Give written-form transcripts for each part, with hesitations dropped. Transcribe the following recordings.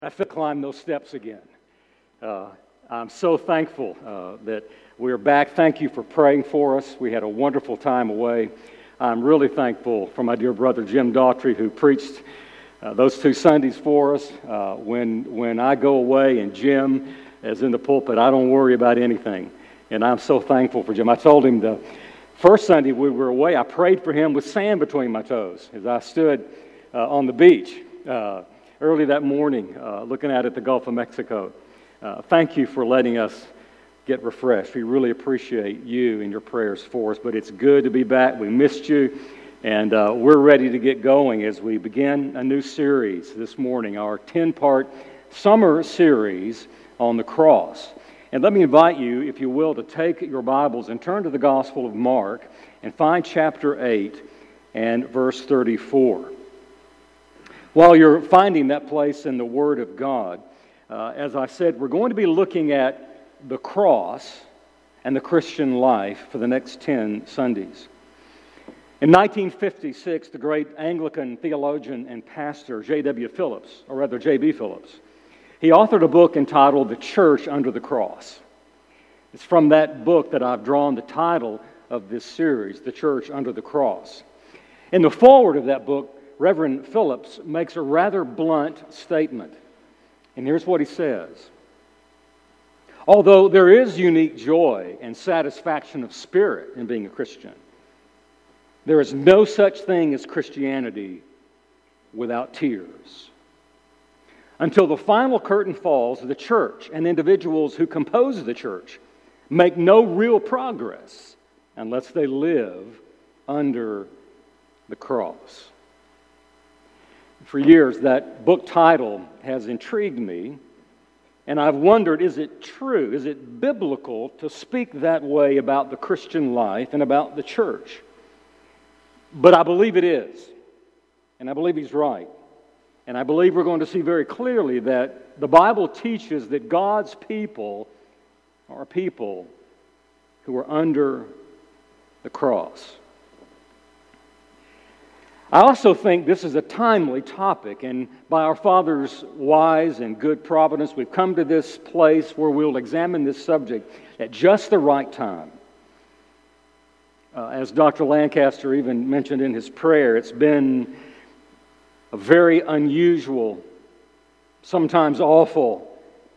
I feel climb those steps again. I'm so thankful that we're back. Thank you for praying for us. We had a wonderful time away. I'm really thankful for my dear brother Jim Daughtry, who preached those 2 Sundays for us. When I go away and Jim is in the pulpit, I don't worry about anything. And I'm so thankful for Jim. I told him the first Sunday we were away, I prayed for him with sand between my toes as I stood on the beach early that morning, looking out at the Gulf of Mexico. Thank you for letting us get refreshed. We really appreciate you and your prayers for us, but it's good to be back. We missed you, and we're ready to get going as we begin a new series this morning, our 10-part summer series on the cross. And let me invite you, if you will, to take your Bibles and turn to the Gospel of Mark and find chapter 8 and verse 34. While you're finding that place in the Word of God, as I said, we're going to be looking at the cross and the Christian life for the next 10 Sundays. In 1956, the great Anglican theologian and pastor J.W. Phillips, or rather J.B. Phillips, he authored a book entitled The Church Under the Cross. It's from that book that I've drawn the title of this series, The Church Under the Cross. In the foreword of that book, Reverend Phillips makes a rather blunt statement. And here's what he says. Although there is unique joy and satisfaction of spirit in being a Christian, there is no such thing as Christianity without tears. Until the final curtain falls, the church and individuals who compose the church make no real progress unless they live under the cross. For years, that book title has intrigued me, and I've wondered, is it true, is it biblical to speak that way about the Christian life and about the church? But I believe it is, and I believe he's right. And I believe we're going to see very clearly that the Bible teaches that God's people are people who are under the cross. I also think this is a timely topic, and by our Father's wise and good providence, we've come to this place where we'll examine this subject at just the right time. As Dr. Lancaster even mentioned in his prayer, it's been a very unusual, sometimes awful,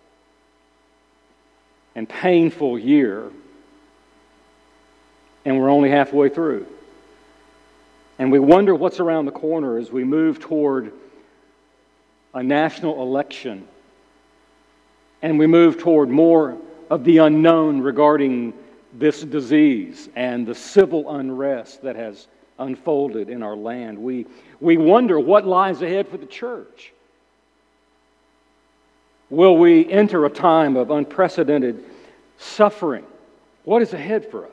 and painful year, and we're only halfway through. And we wonder what's around the corner as we move toward a national election. And we move toward more of the unknown regarding this disease and the civil unrest that has unfolded in our land. We wonder what lies ahead for the church. Will we enter a time of unprecedented suffering? What is ahead for us?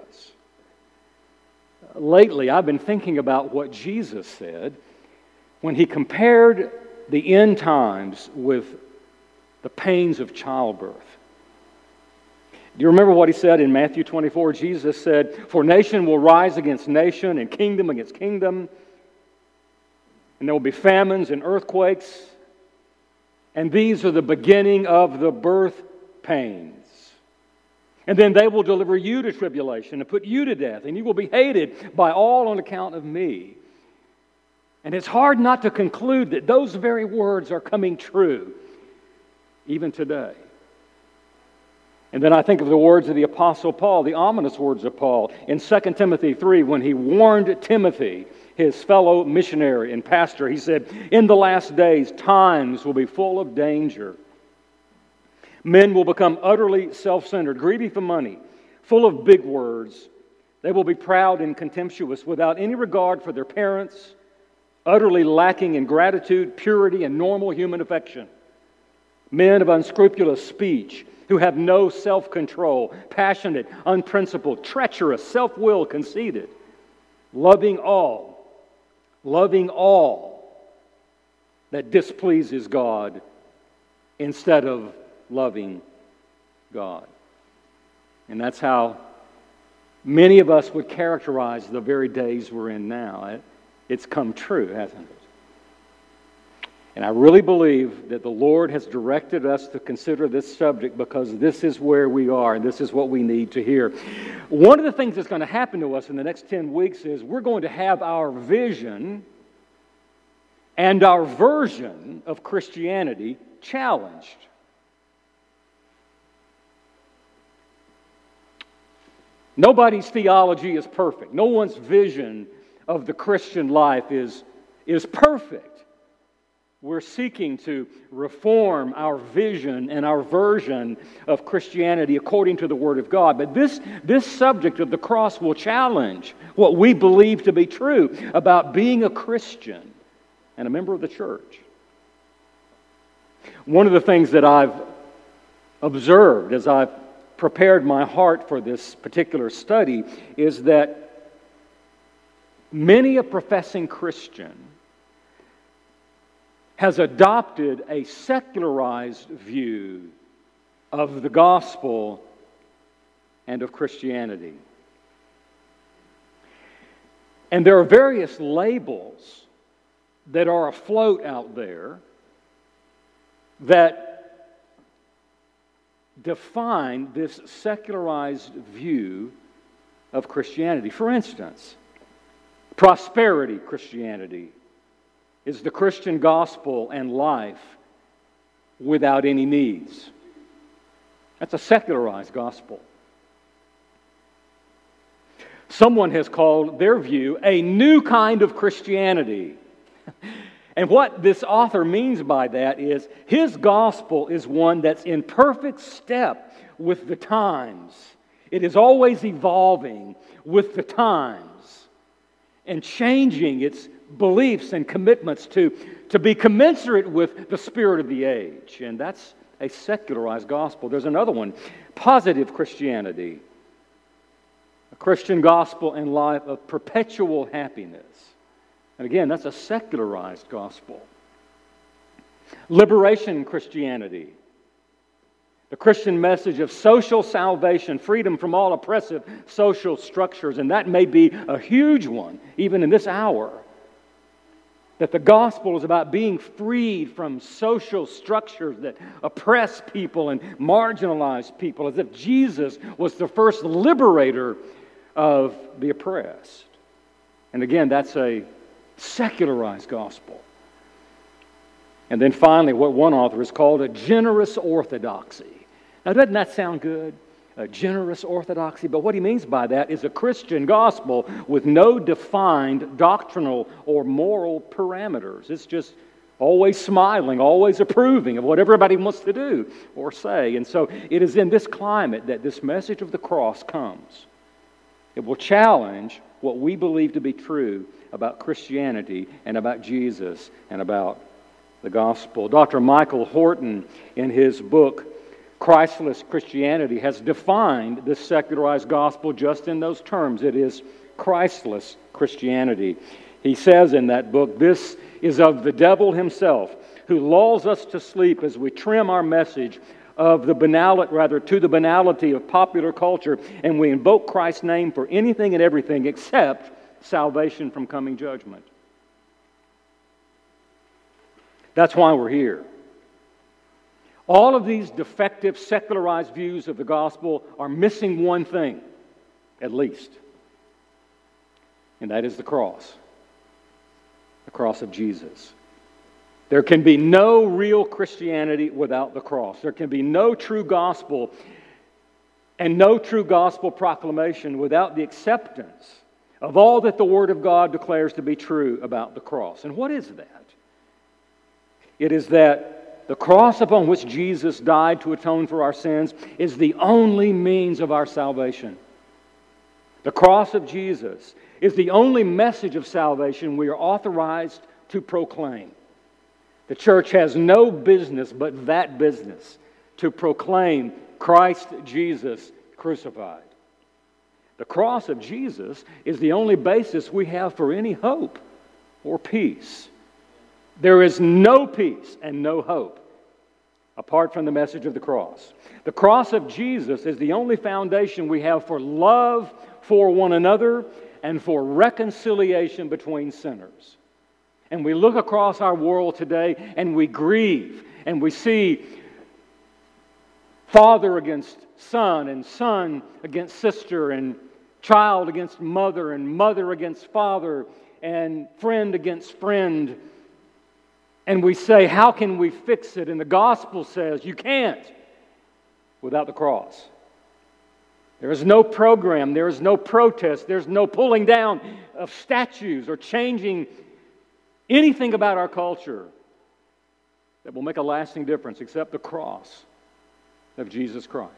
Lately, I've been thinking about what Jesus said when he compared the end times with the pains of childbirth. Do you remember what he said in Matthew 24? Jesus said, "For nation will rise against nation and kingdom against kingdom, and there will be famines and earthquakes, and these are the beginning of the birth pains. And then they will deliver you to tribulation and put you to death, and you will be hated by all on account of me." And it's hard not to conclude that those very words are coming true even today. And then I think of the words of the Apostle Paul, the ominous words of Paul in 2 Timothy 3, when he warned Timothy, his fellow missionary and pastor. He said, "In the last days, times will be full of danger. Men will become utterly self-centered, greedy for money, full of big words. They will be proud and contemptuous, without any regard for their parents, utterly lacking in gratitude, purity, and normal human affection. Men of unscrupulous speech, who have no self-control, passionate, unprincipled, treacherous, self-willed, conceited, loving all that displeases God instead of loving God." And that's how many of us would characterize the very days we're in now. It's come true, hasn't it? And I really believe that the Lord has directed us to consider this subject because this is where we are and this is what we need to hear. One of the things that's going to happen to us in the next 10 weeks is we're going to have our vision and our version of Christianity challenged. Nobody's theology is perfect. No one's vision of the Christian life is perfect. We're seeking to reform our vision and our version of Christianity according to the Word of God. But this subject of the cross will challenge what we believe to be true about being a Christian and a member of the church. One of the things that I've observed as I've prepared my heart for this particular study is that many a professing Christian has adopted a secularized view of the gospel and of Christianity. And there are various labels that are afloat out there that define this secularized view of Christianity. For instance, prosperity Christianity is the Christian gospel and life without any needs. That's a secularized gospel. Someone has called their view a new kind of Christianity. And what this author means by that is his gospel is one that's in perfect step with the times. It is always evolving with the times and changing its beliefs and commitments to be commensurate with the spirit of the age. And that's a secularized gospel. There's another one, positive Christianity. A Christian gospel and life of perpetual happiness. And again, that's a secularized gospel. Liberation Christianity. The Christian message of social salvation, freedom from all oppressive social structures. And that may be a huge one, even in this hour. That the gospel is about being freed from social structures that oppress people and marginalize people, as if Jesus was the first liberator of the oppressed. And again, that's a secularized gospel. And then finally, what one author has called a generous orthodoxy. Now, doesn't that sound good? A generous orthodoxy. But what he means by that is a Christian gospel with no defined doctrinal or moral parameters. It's just always smiling, always approving of what everybody wants to do or say. And so it is in this climate that this message of the cross comes. It will challenge what we believe to be true about Christianity and about Jesus and about the gospel. Dr. Michael Horton, in his book, Christless Christianity, has defined this secularized gospel just in those terms. It is Christless Christianity. He says in that book, "This is of the devil himself, who lulls us to sleep as we trim our message of the to the banality of popular culture, and we invoke Christ's name for anything and everything except salvation from coming judgment." That's why we're here. All of these defective, secularized views of the gospel are missing one thing, at least. And that is the cross. The cross of Jesus. There can be no real Christianity without the cross. There can be no true gospel and no true gospel proclamation without the acceptance of all that the Word of God declares to be true about the cross. And what is that? It is that the cross upon which Jesus died to atone for our sins is the only means of our salvation. The cross of Jesus is the only message of salvation we are authorized to proclaim. The church has no business but that business, to proclaim Christ Jesus crucified. The cross of Jesus is the only basis we have for any hope or peace. There is no peace and no hope apart from the message of the cross. The cross of Jesus is the only foundation we have for love for one another and for reconciliation between sinners. And we look across our world today and we grieve and we see father against son and son against sister and child against mother and mother against father and friend against friend. And we say, how can we fix it? And the gospel says, you can't without the cross. There is no program, there is no protest, there's no pulling down of statues or changing anything about our culture that will make a lasting difference except the cross of Jesus Christ.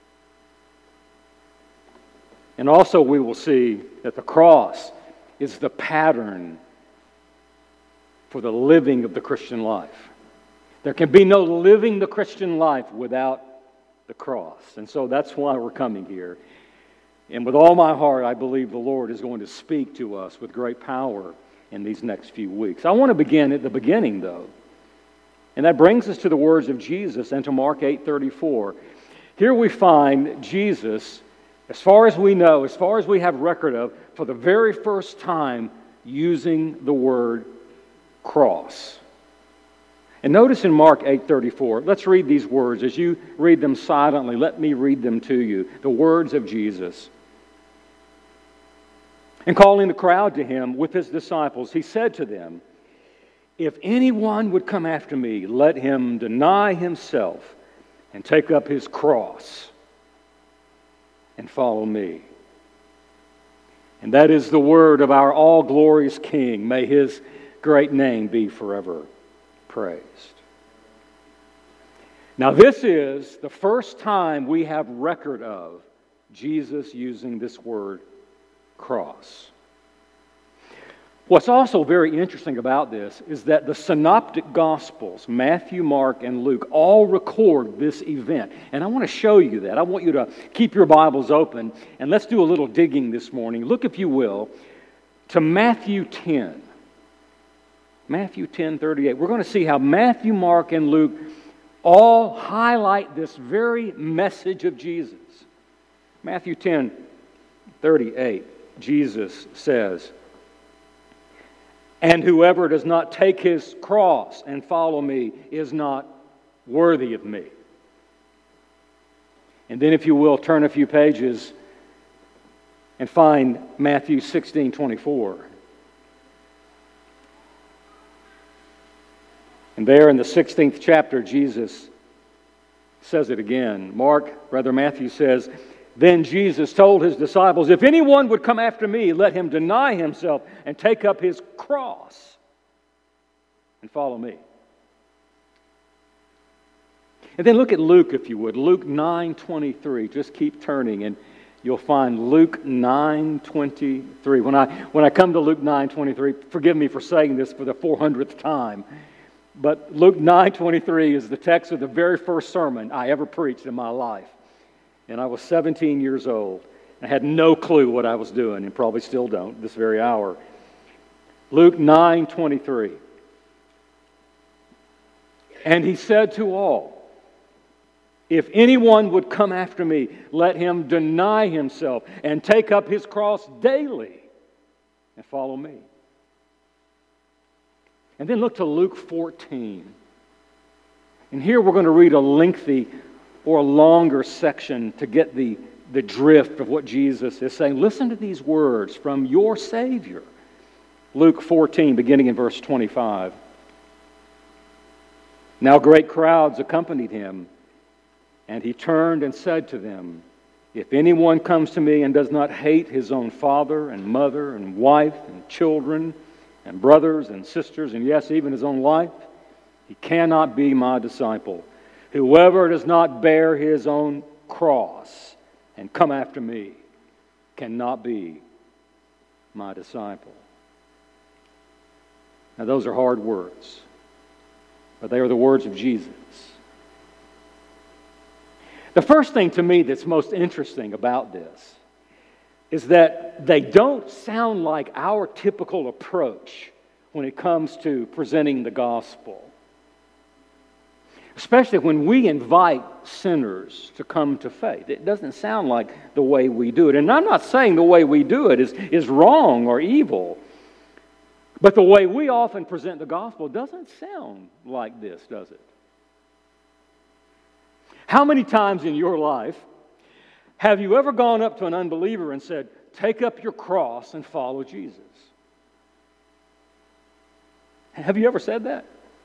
And also we will see that the cross is the pattern for the living of the Christian life. There can be no living the Christian life without the cross. And so that's why we're coming here. And with all my heart, I believe the Lord is going to speak to us with great power in these next few weeks. I want to begin at the beginning, though. And that brings us to the words of Jesus and to Mark 8:34. Here we find Jesus, as far as we know, as far as we have record of, for the very first time using the word cross. And notice in Mark 8:34, let's read these words. As you read them silently, let me read them to you. The words of Jesus. And calling the crowd to him with his disciples, he said to them, if anyone would come after me, let him deny himself and take up his cross and follow me. And that is the word of our all-glorious King. May his great name be forever praised. Now this is the first time we have record of Jesus using this word cross. What's also very interesting about this is that the synoptic Gospels, Matthew, Mark, and Luke, all record this event. And I want to show you that. I want you to keep your Bibles open, and let's do a little digging this morning. Look, if you will, to Matthew 10. Matthew 10:38. We're going to see how Matthew, Mark, and Luke all highlight this very message of Jesus. Matthew 10:38, Jesus says, and whoever does not take his cross and follow me is not worthy of me. And then, if you will, turn a few pages and find Matthew 16:24. And there in the 16th chapter, Jesus says it again. Matthew says, then Jesus told his disciples, if anyone would come after me, let him deny himself and take up his cross and follow me. And then look at Luke, if you would. Luke 9:23. Just keep turning and you'll find Luke 9:23. When I come to Luke 9:23, forgive me for saying this for the 400th time, but Luke 9:23 is the text of the very first sermon I ever preached in my life. And I was 17 years old. I had no clue what I was doing, and probably still don't this very hour. Luke 9:23. And he said to all, if anyone would come after me, let him deny himself and take up his cross daily and follow me. And then look to Luke 14. And here we're going to read a lengthy or a longer section to get the drift of what Jesus is saying. Listen to these words from your Savior. Luke 14, beginning in verse 25. Now great crowds accompanied him, and he turned and said to them, if anyone comes to me and does not hate his own father and mother and wife and children and brothers and sisters, and yes, even his own life, he cannot be my disciple. Whoever does not bear his own cross and come after me cannot be my disciple. Now those are hard words, but they are the words of Jesus. The first thing to me that's most interesting about this is that they don't sound like our typical approach when it comes to presenting the gospel. Especially when we invite sinners to come to faith. It doesn't sound like the way we do it. And I'm not saying the way we do it is wrong or evil. But the way we often present the gospel doesn't sound like this, does it? How many times in your life have you ever gone up to an unbeliever and said, "Take up your cross and follow Jesus"? Have you ever said that?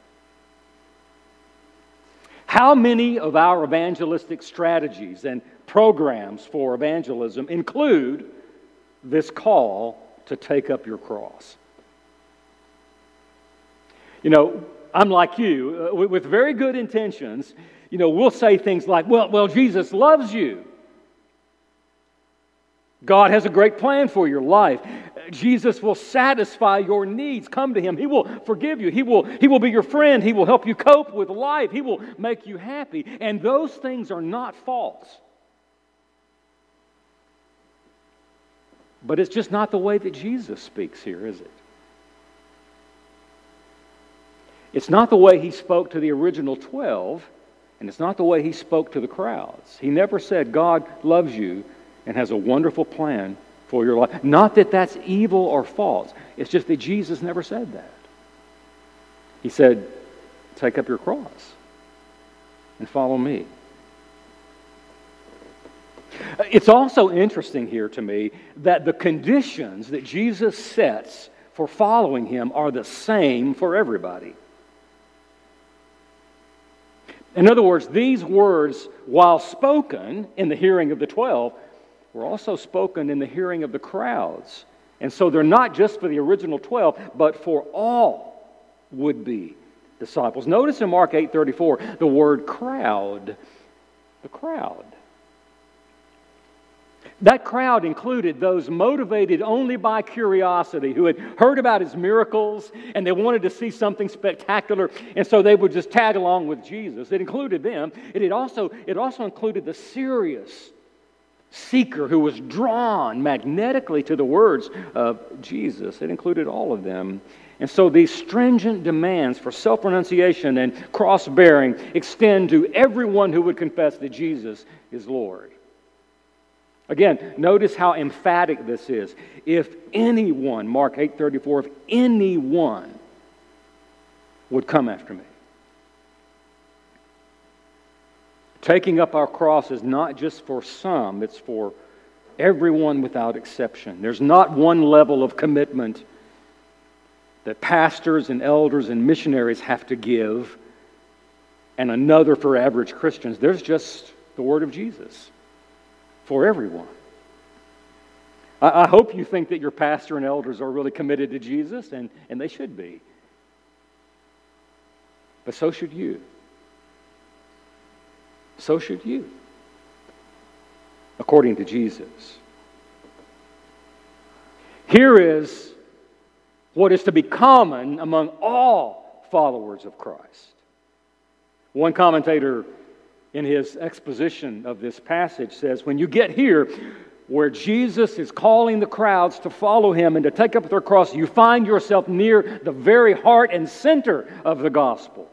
How many of our evangelistic strategies and programs for evangelism include this call to take up your cross? You know, I'm like you, with very good intentions, we'll say things like, well, Jesus loves you. God has a great plan for your life. Jesus will satisfy your needs. Come to Him. He will forgive you. He will be your friend. He will help you cope with life. He will make you happy. And those things are not false. But it's just not the way that Jesus speaks here, is it? It's not the way He spoke to the original 12, and it's not the way He spoke to the crowds. He never said, "God loves you and has a wonderful plan for your life." Not that that's evil or false. It's just that Jesus never said that. He said, "Take up your cross and follow me." It's also interesting here to me that the conditions that Jesus sets for following Him are the same for everybody. In other words, these words, while spoken in the hearing of the 12, were also spoken in the hearing of the crowds. And so they're not just for the original 12, but for all would-be disciples. Notice in Mark 8:34, the word crowd. The crowd. That crowd included those motivated only by curiosity, who had heard about His miracles and they wanted to see something spectacular, and so they would just tag along with Jesus. It included them. It also included the serious seeker who was drawn magnetically to the words of Jesus. It included all of them. And so these stringent demands for self-renunciation and cross-bearing extend to everyone who would confess that Jesus is Lord. Again, notice how emphatic this is. If anyone, Mark 8:34, if anyone would come after me. Taking up our cross is not just for some, it's for everyone without exception. There's not one level of commitment that pastors and elders and missionaries have to give and another for average Christians. There's just the word of Jesus for everyone. I hope you think that your pastor and elders are really committed to Jesus, and they should be. But so should you. So should you, according to Jesus. Here is what is to be common among all followers of Christ. One commentator in his exposition of this passage says, when you get here where Jesus is calling the crowds to follow Him and to take up their cross, you find yourself near the very heart and center of the gospel.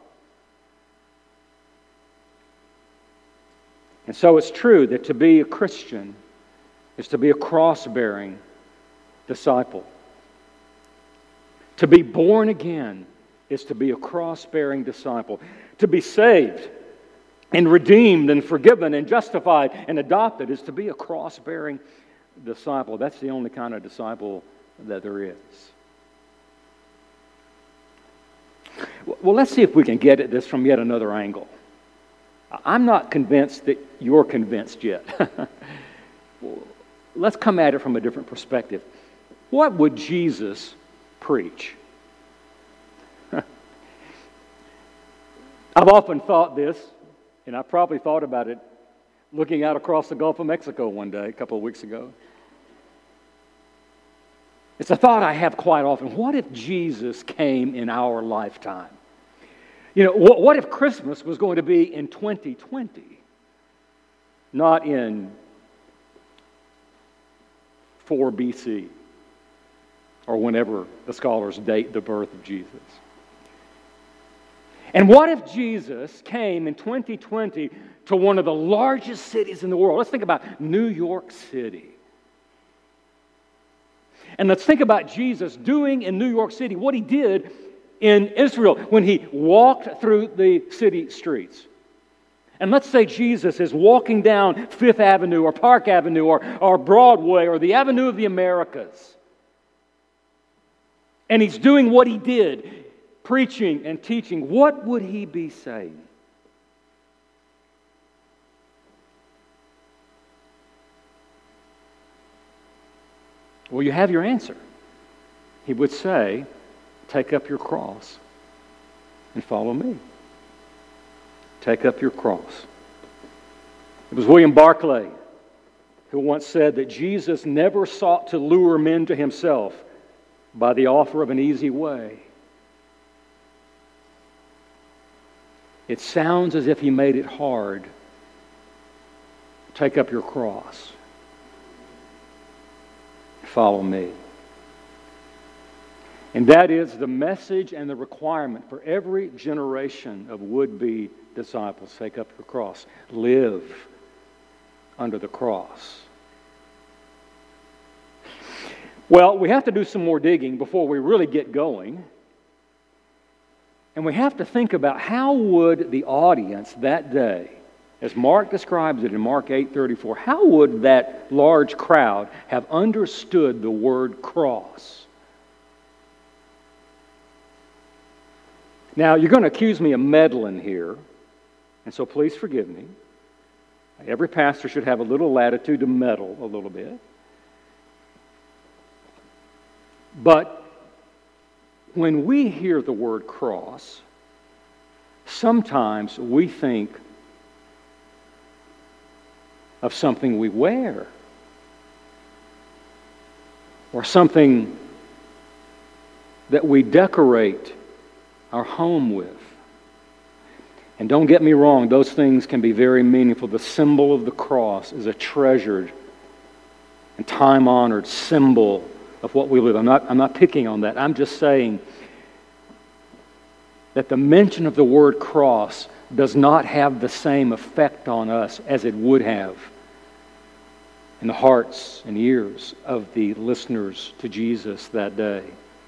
And so it's true that to be a Christian is to be a cross-bearing disciple. To be born again is to be a cross-bearing disciple. To be saved and redeemed and forgiven and justified and adopted is to be a cross-bearing disciple. That's the only kind of disciple that there is. Well, let's see if we can get at this from yet another angle. I'm not convinced that you're convinced yet. Let's come at it from a different perspective. What would Jesus preach? I've often thought this, and I probably thought about it looking out across the Gulf of Mexico one day, a couple of weeks ago. It's a thought I have quite often. What if Jesus came in our lifetime? You know, what if Christmas was going to be in 2020, not in 4 BC, or whenever the scholars date the birth of Jesus? And what if Jesus came in 2020 to one of the largest cities in the world? Let's think about New York City. And let's think about Jesus doing in New York City what he did in Israel when he walked through the city streets. And let's say Jesus is walking down Fifth Avenue or Park Avenue or Broadway or the Avenue of the Americas. And he's doing what he did, preaching and teaching. What would he be saying? Well, you have your answer. He would say, take up your cross and follow me. Take up your cross. It was William Barclay who once said that Jesus never sought to lure men to himself by the offer of an easy way. It sounds as if he made it hard. Take up your cross. Follow me. And that is the message and the requirement for every generation of would-be disciples. Take up your cross. Live under the cross. Well, we have to do some more digging before we really get going. And we have to think about how would the audience that day, as Mark describes it in Mark 8:34, how would that large crowd have understood the word cross? Now, you're going to accuse me of meddling here, and so please forgive me. Every pastor should have a little latitude to meddle a little bit. But when we hear the word cross, sometimes we think of something we wear or something that we decorate our home with. And don't get me wrong, those things can be very meaningful. The symbol of the cross is a treasured and time-honored symbol of what we live. I'm not picking on that. I'm just saying that the mention of the word cross does not have the same effect on us as it would have in the hearts and ears of the listeners to Jesus that day.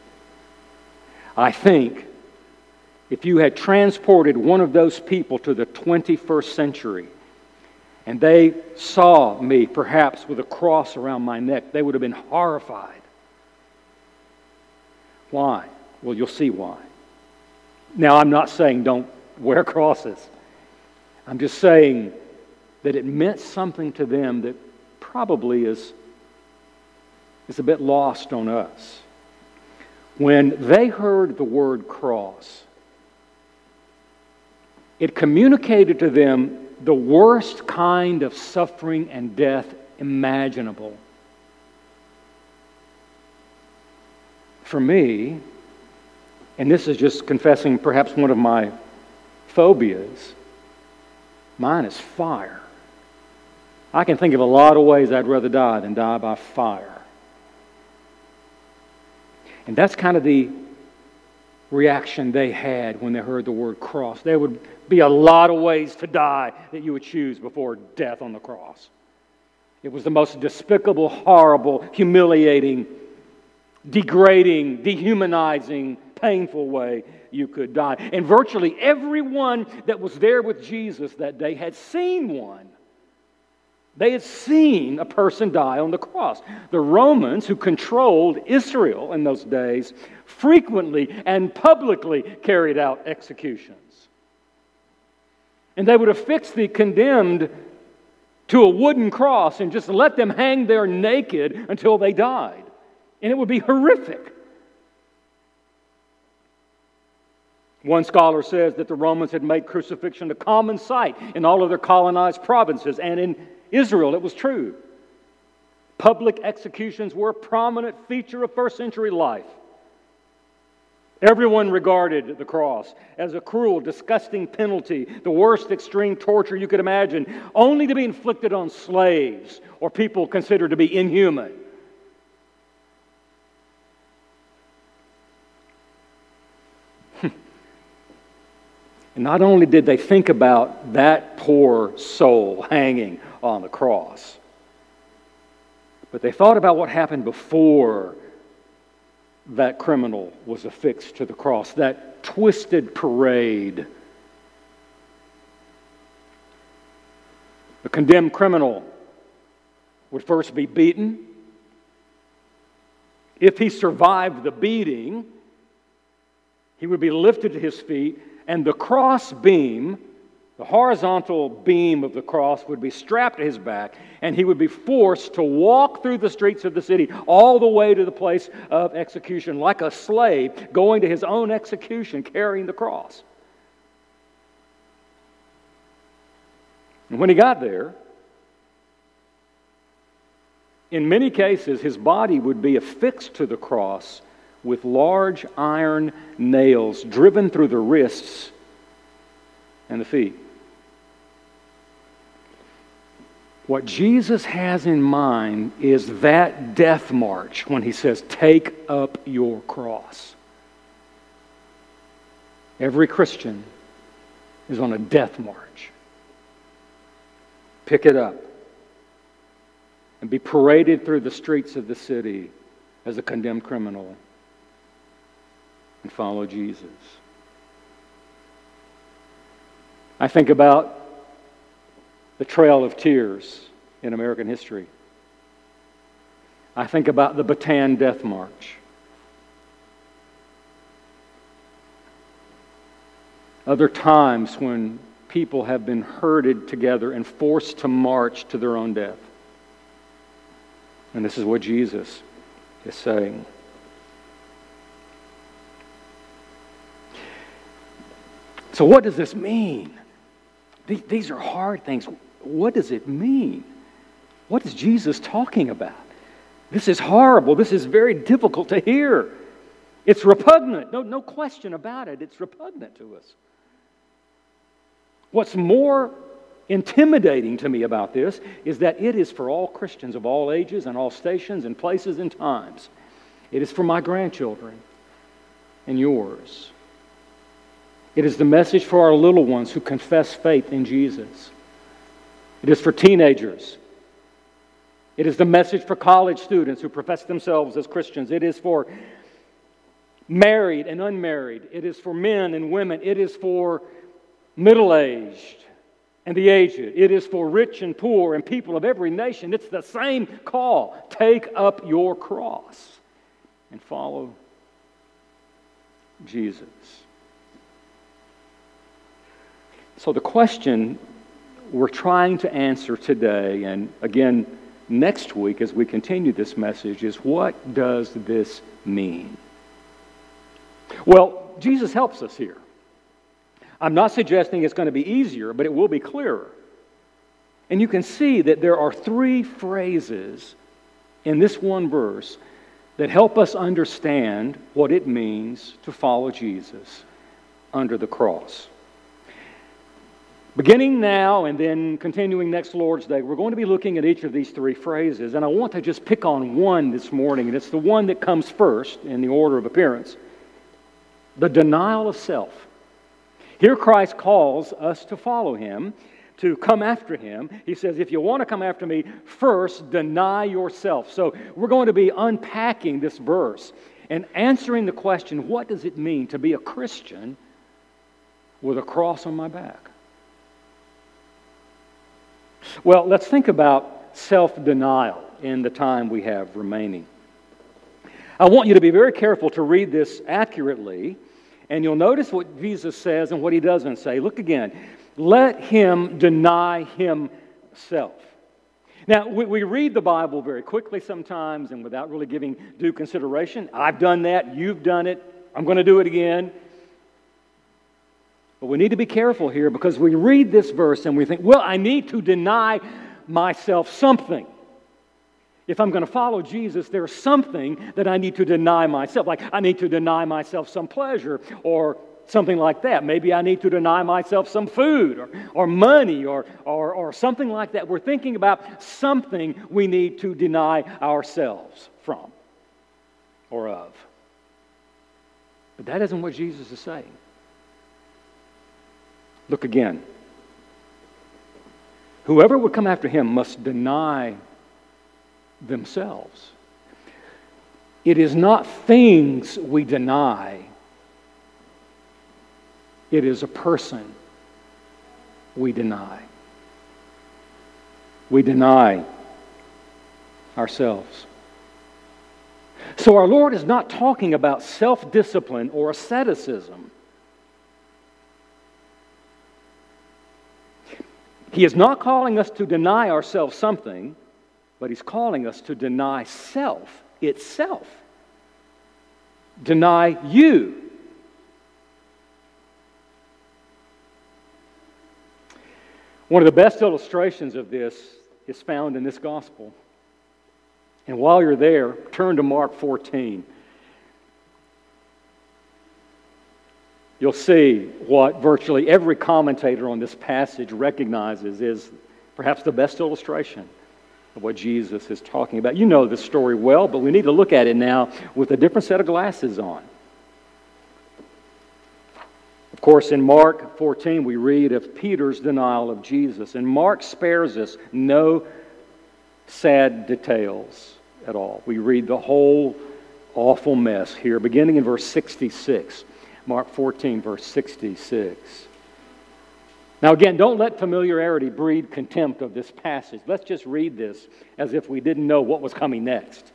I think if you had transported one of those people to the 21st century and they saw me perhaps with a cross around my neck, they would have been horrified. Why? Well, you'll see why. Now, I'm not saying don't wear crosses. I'm just saying that it meant something to them that probably is a bit lost on us. When they heard the word cross, it communicated to them the worst kind of suffering and death imaginable. For me, and this is just confessing perhaps one of my phobias, mine is fire. I can think of a lot of ways I'd rather die than die by fire. And that's kind of the reaction they had when they heard the word cross. There would be a lot of ways to die that you would choose before death on the cross. It was the most despicable, horrible, humiliating, degrading, dehumanizing, painful way you could die. And virtually everyone that was there with Jesus that day had seen one. They had seen a person die on the cross. The Romans, who controlled Israel in those days, frequently and publicly carried out executions. And they would affix the condemned to a wooden cross and just let them hang there naked until they died. And it would be horrific. One scholar says that the Romans had made crucifixion a common sight in all of their colonized provinces, and in Israel it was true. Public executions were a prominent feature of first century life. Everyone regarded the cross as a cruel, disgusting penalty, the worst extreme torture you could imagine, only to be inflicted on slaves or people considered to be inhuman. And not only did they think about that poor soul hanging on the cross, but they thought about what happened before that criminal was affixed to the cross, that twisted parade. The condemned criminal would first be beaten. If he survived the beating, he would be lifted to his feet, and the cross beam, the horizontal beam of the cross, would be strapped to his back, and he would be forced to walk through the streets of the city all the way to the place of execution, like a slave going to his own execution carrying the cross. And when he got there, in many cases, his body would be affixed to the cross with large iron nails driven through the wrists and the feet. What Jesus has in mind is that death march when he says, "Take up your cross." Every Christian is on a death march. Pick it up and be paraded through the streets of the city as a condemned criminal and follow Jesus. I think about the Trail of Tears in American history. I think about the Bataan Death March. Other times when people have been herded together and forced to march to their own death. And this is what Jesus is saying. So what does this mean? These are hard things. What does it mean? What is Jesus talking about? This is horrible. This is very difficult to hear. It's repugnant. No question about it. It's repugnant to us. What's more intimidating to me about this is that it is for all Christians of all ages and all stations and places and times. It is for my grandchildren and yours. It is the message for our little ones who confess faith in Jesus. It is for teenagers. It is the message for college students who profess themselves as Christians. It is for married and unmarried. It is for men and women. It is for middle-aged and the aged. It is for rich and poor and people of every nation. It's the same call. Take up your cross and follow Jesus. So the question we're trying to answer today, and again next week as we continue this message, is what does this mean? Well, Jesus helps us here. I'm not suggesting it's going to be easier, but it will be clearer. And you can see that there are three phrases in this one verse that help us understand what it means to follow Jesus under the cross. Beginning now and then continuing next Lord's Day, we're going to be looking at each of these three phrases, and I want to just pick on one this morning, and it's the one that comes first in the order of appearance. The denial of self. Here Christ calls us to follow Him, to come after Him. He says, if you want to come after me, first deny yourself. So we're going to be unpacking this verse and answering the question, what does it mean to be a Christian with a cross on my back? Well, let's think about self-denial in the time we have remaining. I want you to be very careful to read this accurately, and you'll notice what Jesus says and what He doesn't say. Look again. Let him deny himself. Now, we read the Bible very quickly sometimes and without really giving due consideration. I've done that. You've done it. I'm going to do it again. But we need to be careful here because we read this verse and we think, well, I need to deny myself something. If I'm going to follow Jesus, there's something that I need to deny myself. Like I need to deny myself some pleasure or something like that. Maybe I need to deny myself some food or money or something like that. We're thinking about something we need to deny ourselves from or of. But that isn't what Jesus is saying. Look again. Whoever would come after Him must deny themselves. It is not things we deny. It is a person we deny. We deny ourselves. So our Lord is not talking about self-discipline or asceticism. He is not calling us to deny ourselves something, but He's calling us to deny self itself. Deny you. One of the best illustrations of this is found in this gospel. And while you're there, turn to Mark 14. You'll see what virtually every commentator on this passage recognizes is perhaps the best illustration of what Jesus is talking about. You know this story well, but we need to look at it now with a different set of glasses on. Of course, in Mark 14, we read of Peter's denial of Jesus, and Mark spares us no sad details at all. We read the whole awful mess here, beginning in verse 66. Mark 14, verse 66. Now again, don't let familiarity breed contempt of this passage. Let's just read this as if we didn't know what was coming next.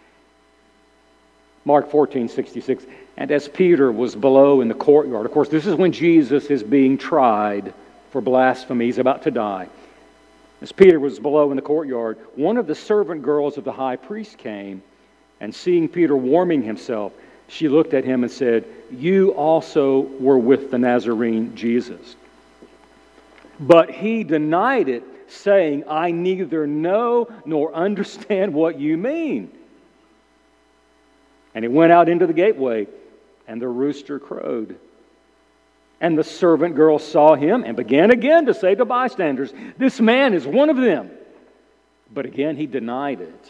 Mark 14, 66. And as Peter was below in the courtyard, of course, this is when Jesus is being tried for blasphemy. He's about to die. As Peter was below in the courtyard, one of the servant girls of the high priest came, and seeing Peter warming himself, she looked at him and said, "You also were with the Nazarene Jesus." But he denied it, saying, "I neither know nor understand what you mean." And he went out into the gateway, and the rooster crowed. And the servant girl saw him and began again to say to bystanders, "This man is one of them." But again he denied it.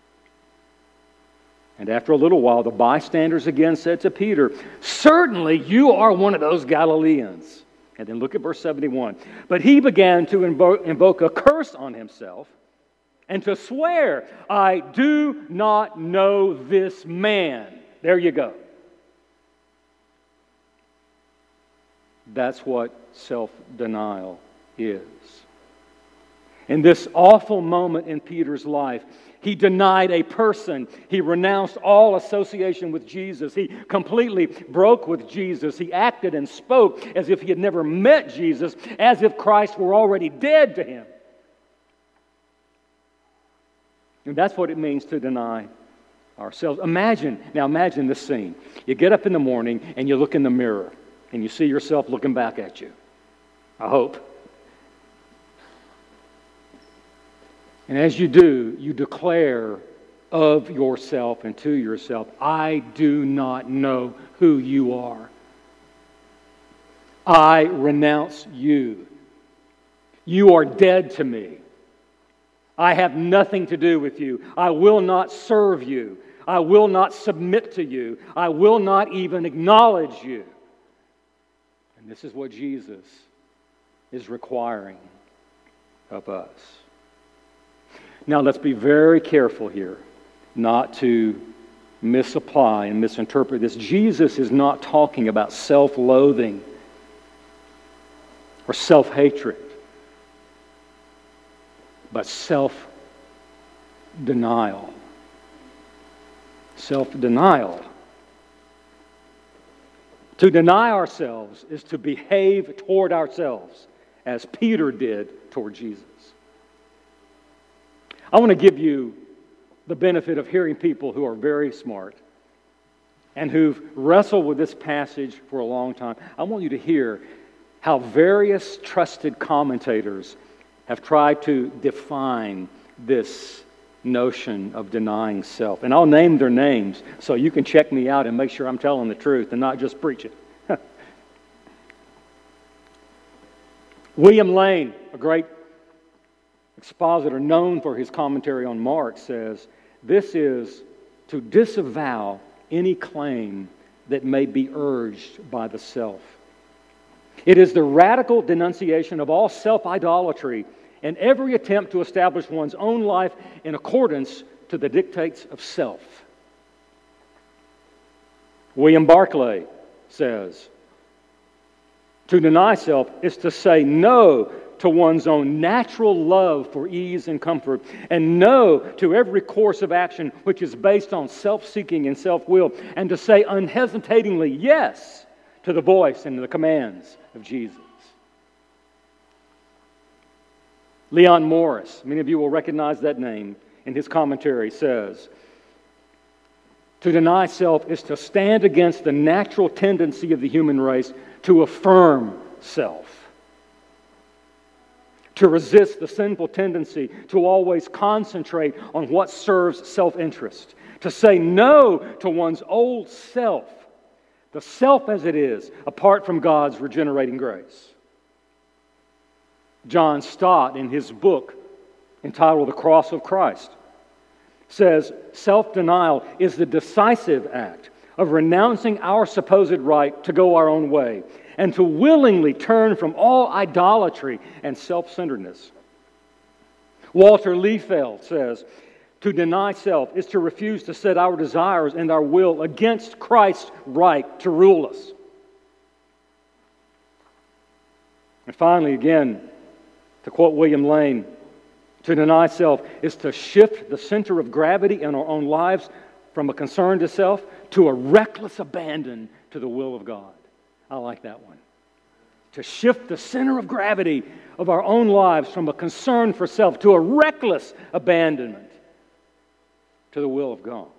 And after a little while, the bystanders again said to Peter, "Certainly you are one of those Galileans." And then look at verse 71. But he began to invoke a curse on himself and to swear, "I do not know this man." There you go. That's what self-denial is. In this awful moment in Peter's life, he denied a person. He renounced all association with Jesus. He completely broke with Jesus. He acted and spoke as if he had never met Jesus, as if Christ were already dead to him. And that's what it means to deny ourselves. Imagine this scene. You get up in the morning and you look in the mirror and you see yourself looking back at you. I hope. And as you do, you declare of yourself and to yourself, "I do not know who you are. I renounce you. You are dead to me. I have nothing to do with you. I will not serve you. I will not submit to you. I will not even acknowledge you." And this is what Jesus is requiring of us. Now let's be very careful here not to misapply and misinterpret this. Jesus is not talking about self-loathing or self-hatred, but self-denial. Self-denial. To deny ourselves is to behave toward ourselves as Peter did toward Jesus. I want to give you the benefit of hearing people who are very smart and who've wrestled with this passage for a long time. I want you to hear how various trusted commentators have tried to define this notion of denying self. And I'll name their names so you can check me out and make sure I'm telling the truth and not just preach it. William Lane, a great expositor known for his commentary on Mark, says, "This is to disavow any claim that may be urged by the self. It is the radical denunciation of all self-idolatry and every attempt to establish one's own life in accordance to the dictates of self." William Barclay says, to deny self is to say no to one's own natural love for ease and comfort, and no to every course of action which is based on self-seeking and self-will, and to say unhesitatingly yes to the voice and the commands of Jesus. Leon Morris, many of you will recognize that name, in his commentary says, to deny self is to stand against the natural tendency of the human race to affirm self, to resist the sinful tendency to always concentrate on what serves self-interest, to say no to one's old self, the self as it is, apart from God's regenerating grace. John Stott, in his book entitled The Cross of Christ, says self-denial is the decisive act of renouncing our supposed right to go our own way and to willingly turn from all idolatry and self-centeredness. Walter Liefeld says, to deny self is to refuse to set our desires and our will against Christ's right to rule us. And finally, again, to quote William Lane, to deny self is to shift the center of gravity in our own lives from a concern to self to a reckless abandon to the will of God. I like that one. To shift the center of gravity of our own lives from a concern for self to a reckless abandonment to the will of God.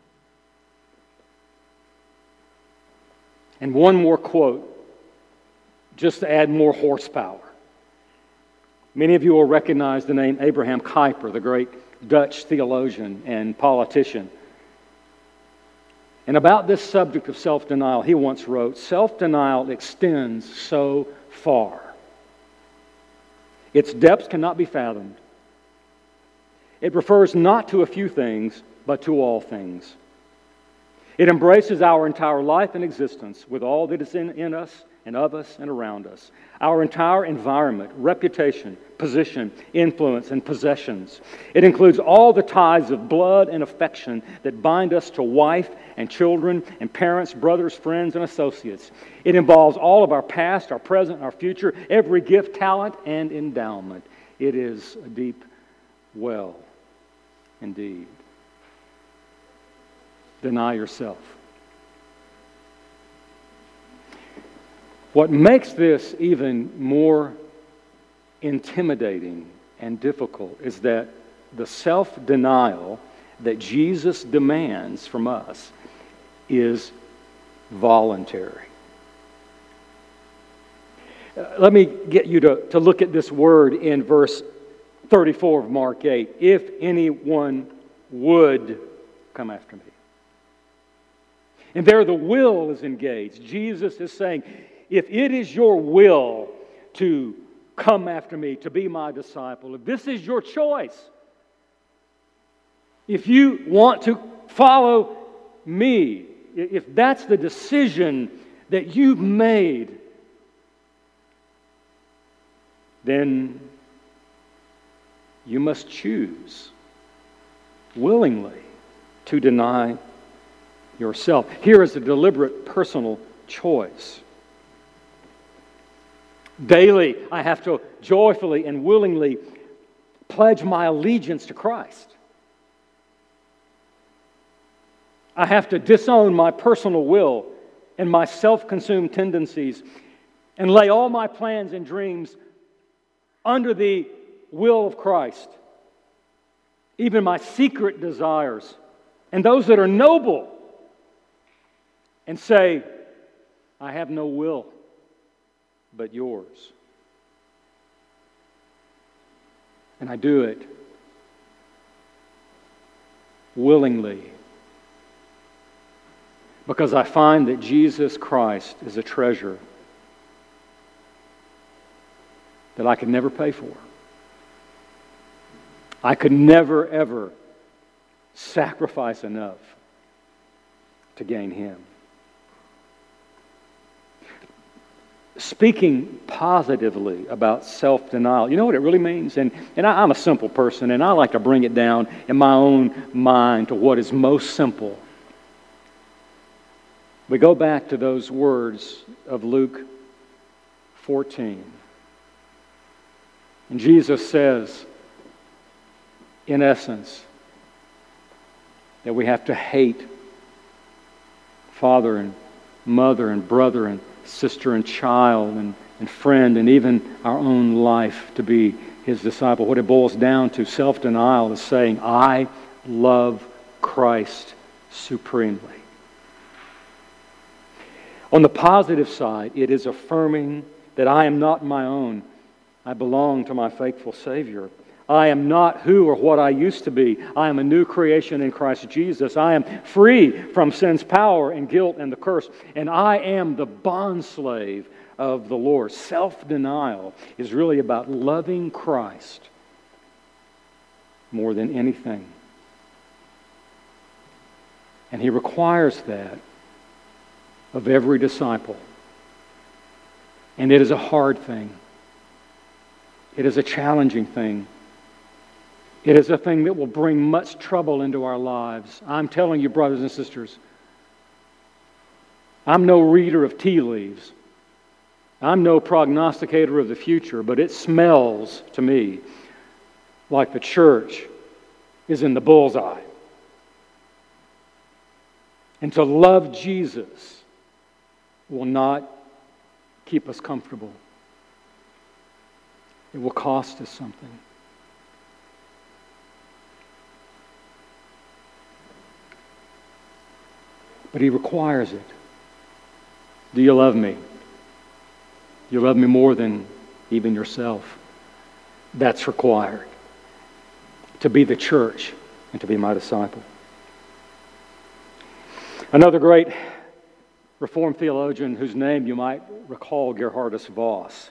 And one more quote, just to add more horsepower. Many of you will recognize the name Abraham Kuyper, the great Dutch theologian and politician. And about this subject of self-denial, he once wrote, self-denial extends so far. Its depths cannot be fathomed. It refers not to a few things, but to all things. It embraces our entire life and existence with all that is in us and of us and around us. Our entire environment, reputation, position, influence, and possessions. It includes all the ties of blood and affection that bind us to wife and children and parents, brothers, friends, and associates. It involves all of our past, our present, our future, every gift, talent, and endowment. It is a deep well indeed. Deny yourself. What makes this even more intimidating and difficult is that the self-denial that Jesus demands from us is voluntary. Let me get you to look at this word in verse 34 of Mark 8. If anyone would come after me. And there the will is engaged. Jesus is saying, if it is your will to come after me, to be my disciple, if this is your choice, if you want to follow me, if that's the decision that you've made, then you must choose willingly to deny yourself. Here is a deliberate personal choice. Daily, I have to joyfully and willingly pledge my allegiance to Christ. I have to disown my personal will and my self-consumed tendencies and lay all my plans and dreams under the will of Christ, even my secret desires and those that are noble, and say, I have no will but yours. And I do it willingly because I find that Jesus Christ is a treasure that I could never pay for. I could never, ever sacrifice enough to gain Him. Speaking positively about self-denial, you know what it really means? And I'm a simple person, and I like to bring it down in my own mind to what is most simple. We go back to those words of Luke 14. And Jesus says, in essence, that we have to hate father and mother and brother and sister and child and friend and even our own life to be His disciple. What it boils down to, self-denial, is saying, I love Christ supremely. On the positive side, it is affirming that I am not my own. I belong to my faithful Savior. I am not who or what I used to be. I am a new creation in Christ Jesus. I am free from sin's power and guilt and the curse. And I am the bondslave of the Lord. Self-denial is really about loving Christ more than anything. And He requires that of every disciple. And it is a hard thing. It is a challenging thing. It is a thing that will bring much trouble into our lives. I'm telling you, brothers and sisters, I'm no reader of tea leaves. I'm no prognosticator of the future, but it smells to me like the church is in the bullseye. And to love Jesus will not keep us comfortable. It will cost us something. But He requires it. Do you love me? You love me more than even yourself. That's required to be the church and to be my disciple. Another great Reformed theologian whose name you might recall, Gerhardus Voss,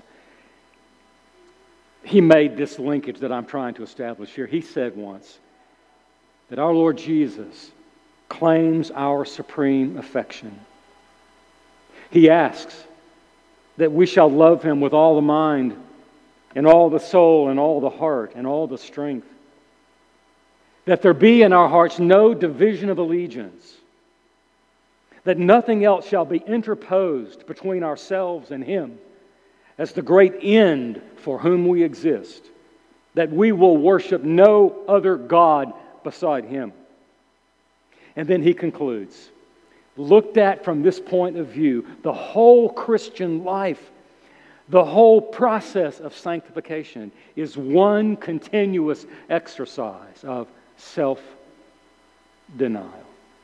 he made this linkage that I'm trying to establish here. He said once that our Lord Jesus claims our supreme affection. He asks that we shall love Him with all the mind and all the soul and all the heart and all the strength. That there be in our hearts no division of allegiance. That nothing else shall be interposed between ourselves and Him as the great end for whom we exist. That we will worship no other God beside Him. And then he concludes, looked at from this point of view, the whole Christian life, the whole process of sanctification is one continuous exercise of self-denial.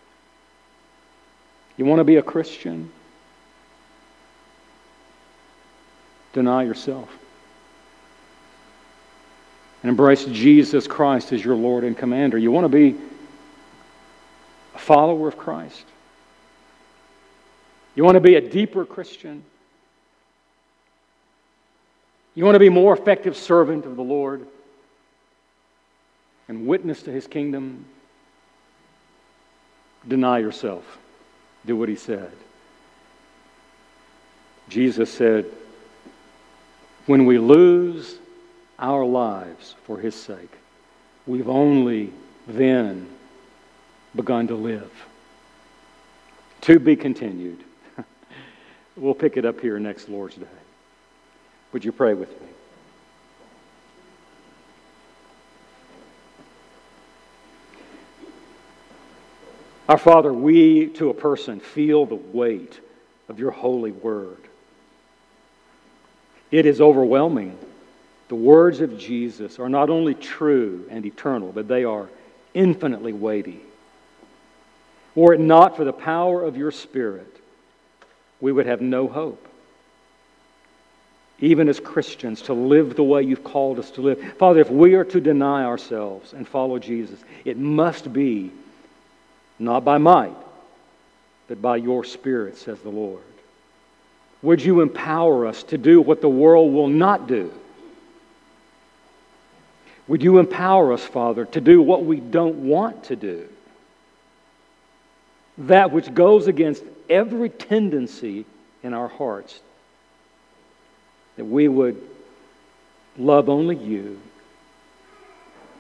You want to be a Christian? Deny yourself. And embrace Jesus Christ as your Lord and Commander. You want to be a follower of Christ? You want to be a deeper Christian? You want to be a more effective servant of the Lord and witness to His kingdom? Deny yourself. Do what He said. Jesus said, when we lose our lives for His sake, we've only then begun to live. To be continued. We'll pick it up here next Lord's Day. Would you pray with me? Our Father, we to a person feel the weight of your holy word. It is overwhelming. The words of Jesus are not only true and eternal, but they are infinitely weighty. Were it not for the power of your Spirit, we would have no hope. Even as Christians, to live the way you've called us to live. Father, if we are to deny ourselves and follow Jesus, it must be not by might, but by your Spirit, says the Lord. Would you empower us to do what the world will not do? Would you empower us, Father, to do what we don't want to do? That which goes against every tendency in our hearts. That we would love only you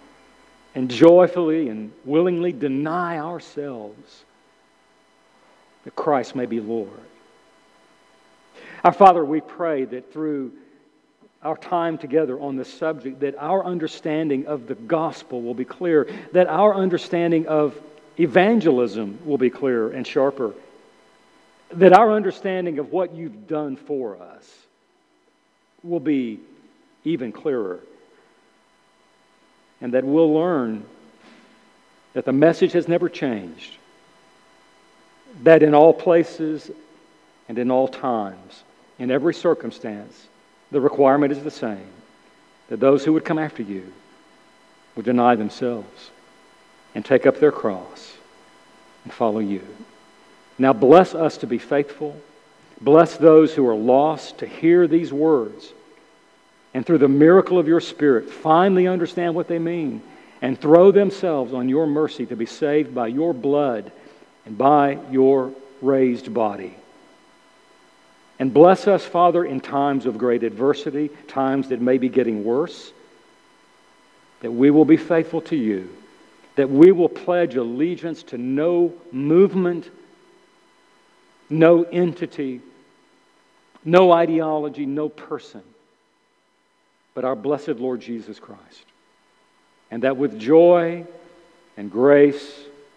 and joyfully and willingly deny ourselves that Christ may be Lord. Our Father, we pray that through our time together on this subject, that our understanding of the gospel will be clear, that our understanding of evangelism will be clearer and sharper, that our understanding of what you've done for us will be even clearer, and that we'll learn that the message has never changed, that in all places and in all times, in every circumstance, the requirement is the same, that those who would come after you would deny themselves and take up their cross and follow you. Now bless us to be faithful. Bless those who are lost to hear these words and through the miracle of your Spirit finally understand what they mean and throw themselves on your mercy to be saved by your blood and by your raised body. And bless us, Father, in times of great adversity, times that may be getting worse, that we will be faithful to you, that we will pledge allegiance to no movement, no entity, no ideology, no person, but our blessed Lord Jesus Christ. And that with joy and grace,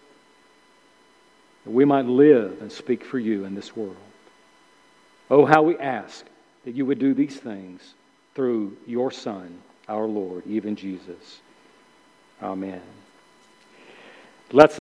we might live and speak for you in this world. Oh, how we ask that you would do these things through your Son, our Lord, even Jesus. Amen. Let's